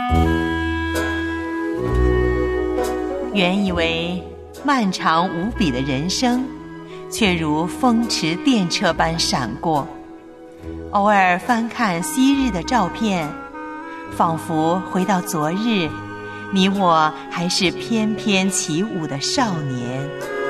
原以为漫长无比的人生，却如风驰电掣般闪过。偶尔翻看昔日的照片，仿佛回到昨日，你我还是翩翩起舞的少年。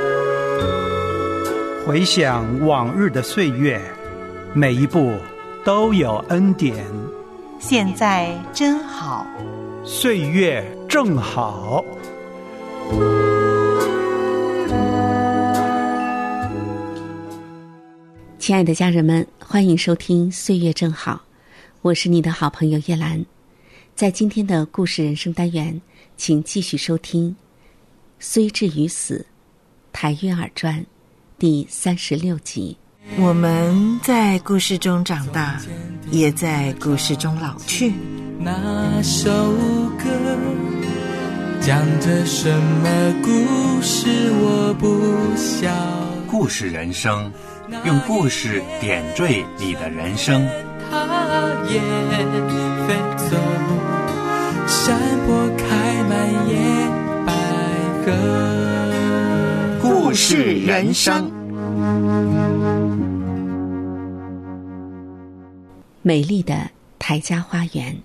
回想往日的岁月，每一步都有恩典。 现在真好， 岁月正好。 亲爱的家人们，欢迎收听岁月正好，我是你的好朋友叶兰。在今天的故事人生单元，请继续收听虽至于死，台约尔传第36集。 我们在故事中长大，也在故事中老去。 那首歌讲着什么故事，我不晓。 故事人生，用故事点缀你的人生。 它也飞走，山坡开满野百合。 故事人生。 美丽的台家花园。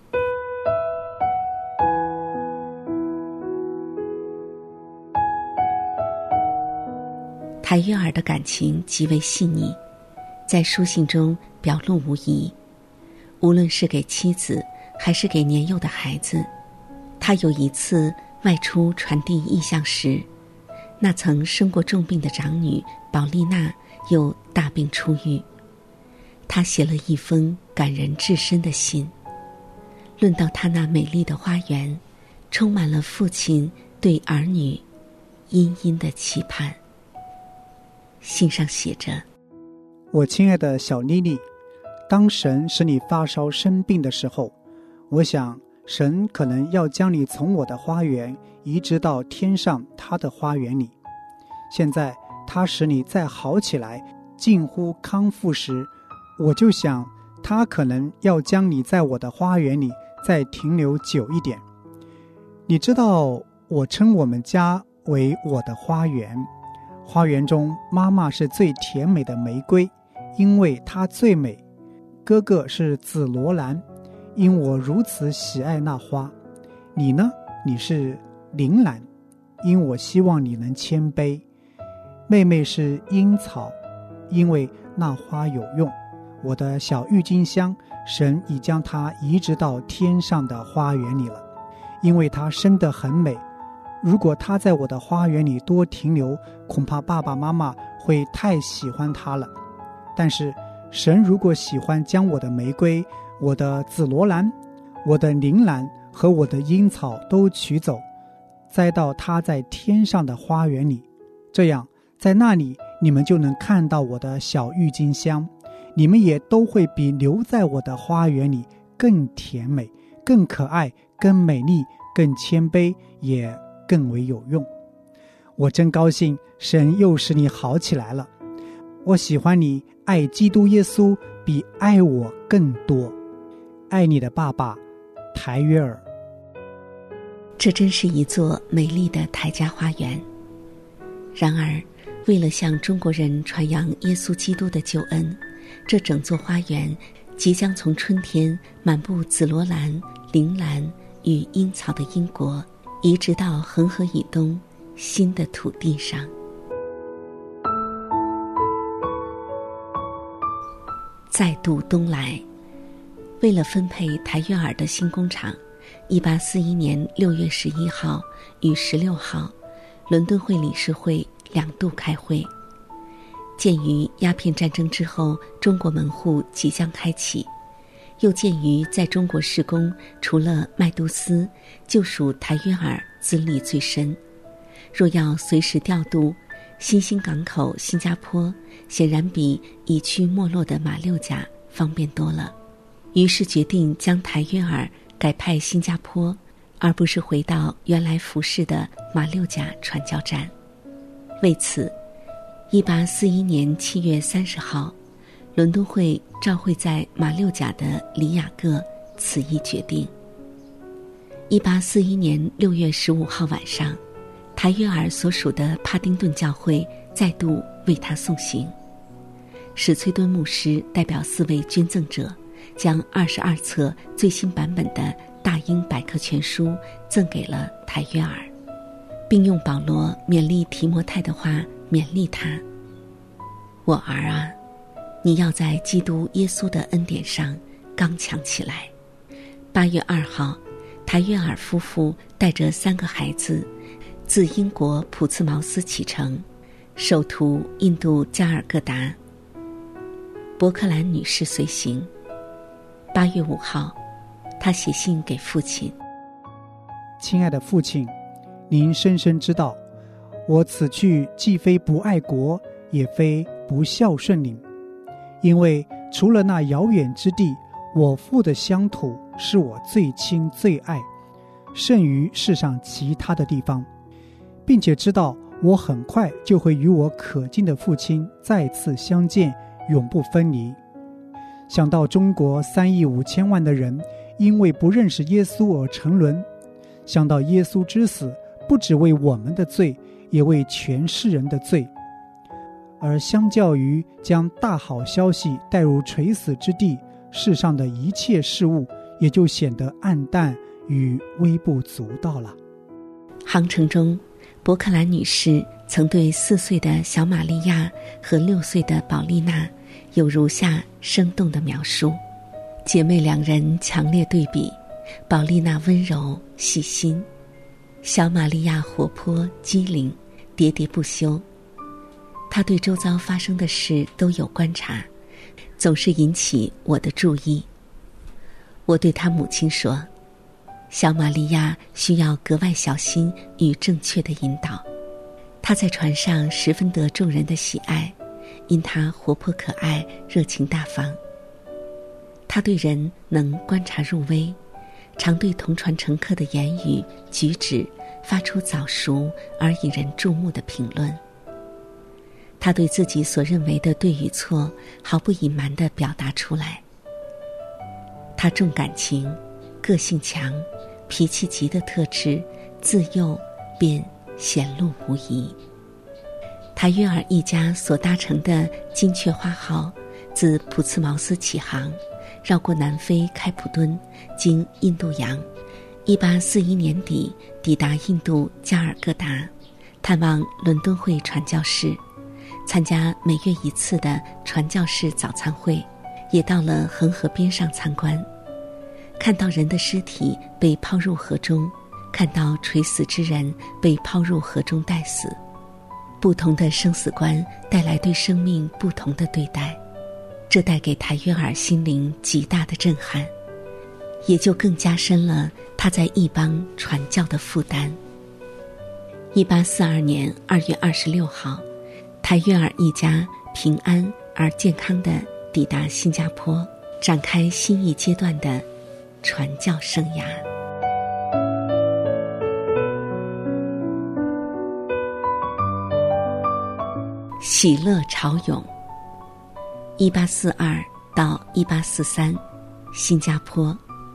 台约尔的感情极为细腻，在书信中表露无遗。无论是给妻子还是给年幼的孩子，他有一次外出传递意象时，那曾生过重病的长女保丽娜又大病初愈。他写了一封感人至深的信，论到他那美丽的花园，充满了父亲对儿女殷殷的期盼。信上写着： 我亲爱的小妮妮，当神使你发烧生病的时候，我想神可能要将你从我的花园移植到天上他的花园里。现在他使你再好起来，近乎康复时，我就想他可能要将你在我的花园里再停留久一点。你知道我称我们家为我的花园，花园中妈妈是最甜美的玫瑰，因为她最美。哥哥是紫罗兰，因我如此喜爱那花。你呢？你是铃兰，因我希望你能谦卑。妹妹是樱草，因为那花有用。我的小郁金香，神已将它移植到天上的花园里了，因为它生得很美。如果它在我的花园里多停留，恐怕爸爸妈妈会太喜欢它了。但是神如果喜欢将我的玫瑰、我的紫罗兰、我的铃兰和我的樱草都取走，栽到它在天上的花园里，这样在那里你们就能看到我的小郁金香，你们也都会比留在我的花园里更甜美、更可爱、更美丽、更谦卑，也更为有用。我真高兴神又使你好起来了。我喜欢你爱基督耶稣比爱我更多。爱你的爸爸，台约尔。 这真是一座美丽的台家花园。然而为了向中国人传扬耶稣基督的救恩，这整座花园即将从春天满布紫罗兰、铃兰与樱草的英国移植到恒河以东新的土地上。再度东来，为了分配台约尔的新工厂，1841年6月11号与16号，伦敦会理事会2度开会。鉴于鸦片战争之后中国门户即将开启，又鉴于在中国施工除了麦都斯，就属台约尔资历最深，若要随时调度，新兴港口新加坡显然比已趋没落的马六甲方便多了，于是决定将台约尔改派新加坡，而不是回到原来服侍的马六甲传教站。为此1841年7月30号，伦敦会召会在马六甲的里雅各此一决定。 1841年6月15号晚上，台约尔所属的帕丁顿教会再度为他送行。史崔敦牧师代表4位捐赠者，将22册最新版本的大英百科全书赠给了台约尔，并用保罗勉励提摩太的话勉励他：我儿啊，你要在基督耶稣的恩典上刚强起来。8月2号，台约尔夫妇带着3个孩子自英国普茨茅斯启程，首途印度加尔各答。伯克兰女士随行。8月5号，她写信给父亲： 亲爱的父亲，您深深知道，我此去既非不爱国，也非不孝顺您，因为除了那遥远之地，我父的乡土是我最亲最爱，胜于世上其他的地方，并且知道我很快就会与我可敬的父亲再次相见，永不分离。想到中国3亿5千万的人因为不认识耶稣而沉沦，想到耶稣之死不只为我们的罪，也为全世人的罪，而相较于将大好消息带入垂死之地，世上的一切事物也就显得暗淡与微不足道了。 航程中，伯克兰女士曾对4岁的小玛利亚和6岁的宝丽娜有如下生动的描述：姐妹2人强烈对比，宝丽娜温柔细心，小玛利亚活泼机灵，喋喋不休。她对周遭发生的事都有观察，总是引起我的注意。我对她母亲说，小玛利亚需要格外小心与正确的引导。她在船上十分得众人的喜爱，因她活泼可爱，热情大方。她对人能观察入微，常对同船乘客的言语举止发出早熟而引人注目的评论。她对自己所认为的对与错毫不隐瞒地表达出来。她重感情，个性强，脾气急的特质自幼便显露无遗。台约尔一家所搭乘的金雀花号自普茨茅斯起航，绕过南非开普敦，经印度洋，1841年底抵达印度加尔各答，探望伦敦会传教士，参加每月1次的传教士早餐会，也到了恒河边上参观，看到人的尸体被抛入河中，看到垂死之人被抛入河中待死。不同的生死观带来对生命不同的对待，这带给台约尔心灵极大的震撼，也就更加深了他在异邦传教的负担。1842年2月26号，台约尔一家平安而健康地抵达新加坡，展开新一阶段的传教生涯。喜乐潮涌。1842到1843，新加坡。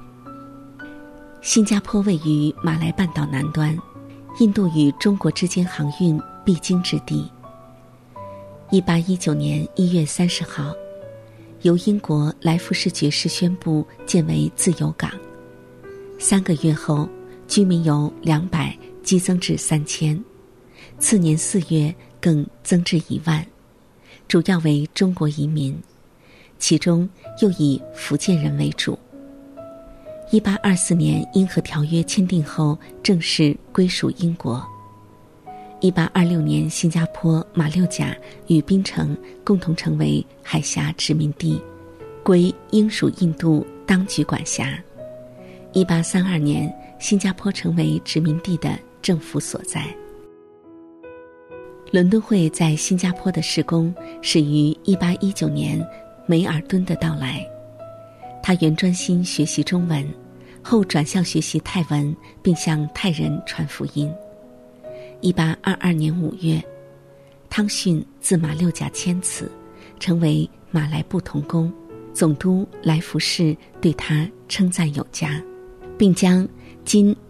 新加坡位于马来半岛南端，印度与中国之间航运必经之地。1819年1月30号，由英国来福士爵士宣布建为自由港。3个月后，居民由200激增至3000，次年4月更增至1万，主要为中国移民，其中又以福建人为主。1824年英荷条约签订后，正式归属英国。1826年，新加坡、马六甲与槟城共同成为海峡殖民地，归英属印度当局管辖。1832年，新加坡成为殖民地的政府所在。伦敦会在新加坡的事工始于1819年梅尔顿的到来。他原专心学习中文，后转向学习泰文，并向泰人传福音。1822年5月，汤逊自马六甲迁此，成为马来部同工，总督来福士对他称赞有加，并将今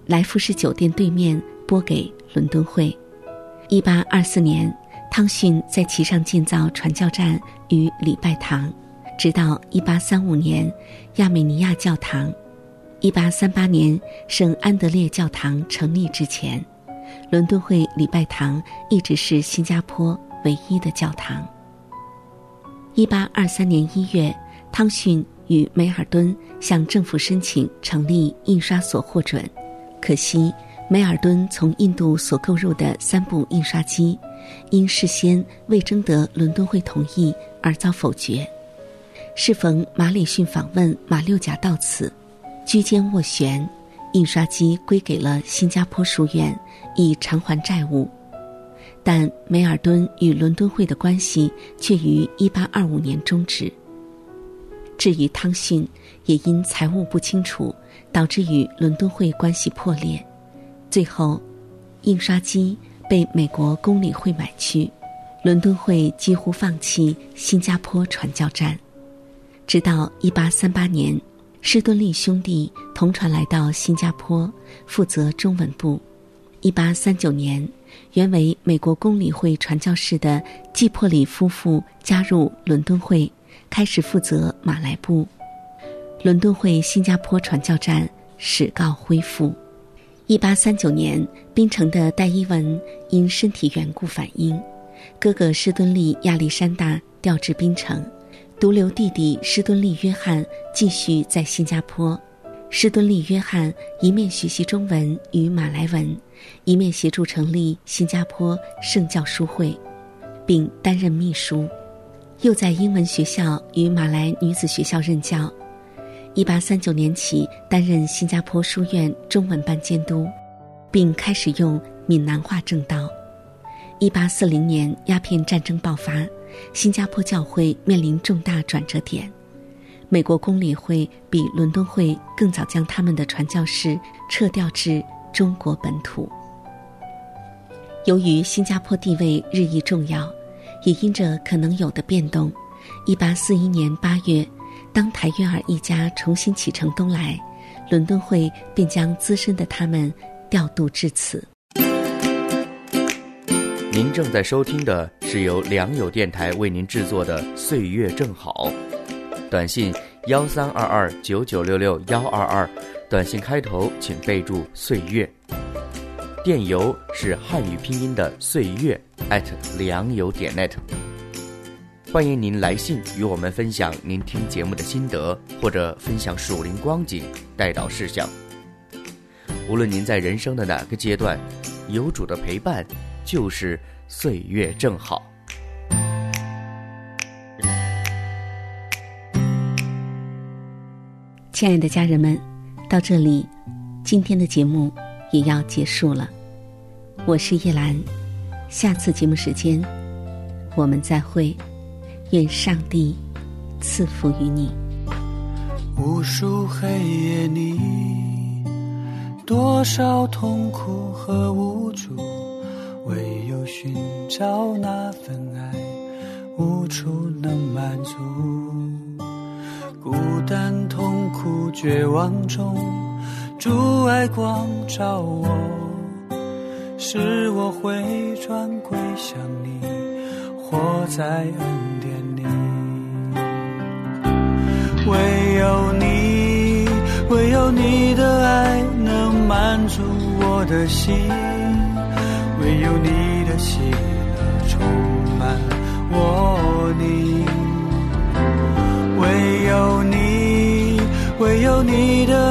来福士酒店对面拨给伦敦会。1824年，汤逊在其上建造传教站与礼拜堂，直到1835年亚美尼亚教堂。1838年圣安德烈教堂成立之前，伦敦会礼拜堂一直是新加坡唯一的教堂。1823年1月，汤逊与梅尔顿向政府申请成立印刷所获准，可惜梅尔顿从印度所购入的3部印刷机因事先未征得伦敦会同意而遭否决。适逢马里逊访问马六甲到此，居间斡旋，印刷机归给了新加坡书院以偿还债务。但梅尔顿与伦敦会的关系却于1825年终止。至于汤逊，也因财务不清楚，导致与伦敦会关系破裂。最后，印刷机被美国公理会买去，伦敦会几乎放弃新加坡传教站。直到1838年，施敦利兄弟同船来到新加坡，负责中文部。1839年，原为美国公理会传教士的季珀里夫妇加入伦敦会，开始负责马来部。伦敦会新加坡传教站始告恢复。1839年，槟城的戴伊文因身体缘故返英，哥哥施敦利亚历山大调至槟城，独留弟弟施敦利约翰继续在新加坡。施敦利约翰一面学习中文与马来文，一面协助成立新加坡圣教书会，并担任秘书，又在英文学校与马来女子学校任教。1839年起担任新加坡书院中文班监督，并开始用闽南话正道。1840年鸦片战争爆发，新加坡教会面临重大转折点。美国公理会比伦敦会更早将他们的传教士撤调至中国本土。由于新加坡地位日益重要，也因着可能有的变动，1841年8月，当台约尔一家重新启程东来，伦敦会便将资深的他们调度至此。 您正在收听的是由良友电台为您制作的《岁月正好》，短信132299662122，短信开头请备注岁月，电邮是汉语拼音的岁月良友.net。欢迎您来信与我们分享您听节目的心得，或者分享属灵光景、代祷事项。无论您在人生的哪个阶段，有主的陪伴就是岁月正好。 亲爱的家人们，到这里，今天的节目也要结束了。我是叶兰，下次节目时间我们再会。愿上帝赐福于你。 无数黑夜里，多少痛苦和无助，唯有寻找那份爱，无处能满足。孤单痛苦绝望中，主爱光照我，使我回转归向你，活在恩典里。唯有你的爱能满足我的心，唯有你的喜乐充满我灵。唯有你的